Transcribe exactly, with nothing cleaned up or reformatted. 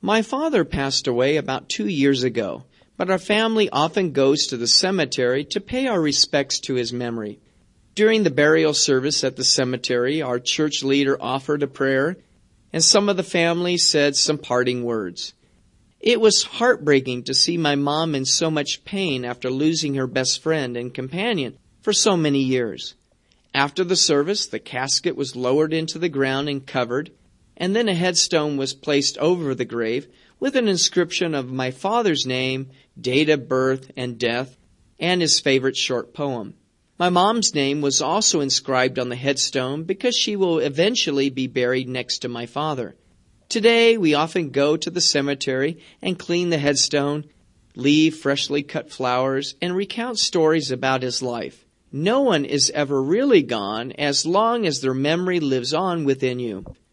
My father passed away about two years ago, but our family often goes to the cemetery to pay our respects to his memory. During the burial service at the cemetery, our church leader offered a prayer, and some of the family said some parting words. It was heartbreaking to see my mom in so much pain after losing her best friend and companion for so many years. After the service, the casket was lowered into the ground and covered, and then a headstone was placed over the grave with an inscription of my father's name, date of birth and death, and his favorite short poem. My mom's name was also inscribed on the headstone because she will eventually be buried next to my father. Today, we often go to the cemetery and clean the headstone, leave freshly cut flowers, and recount stories about his life. No one is ever really gone as long as their memory lives on within you.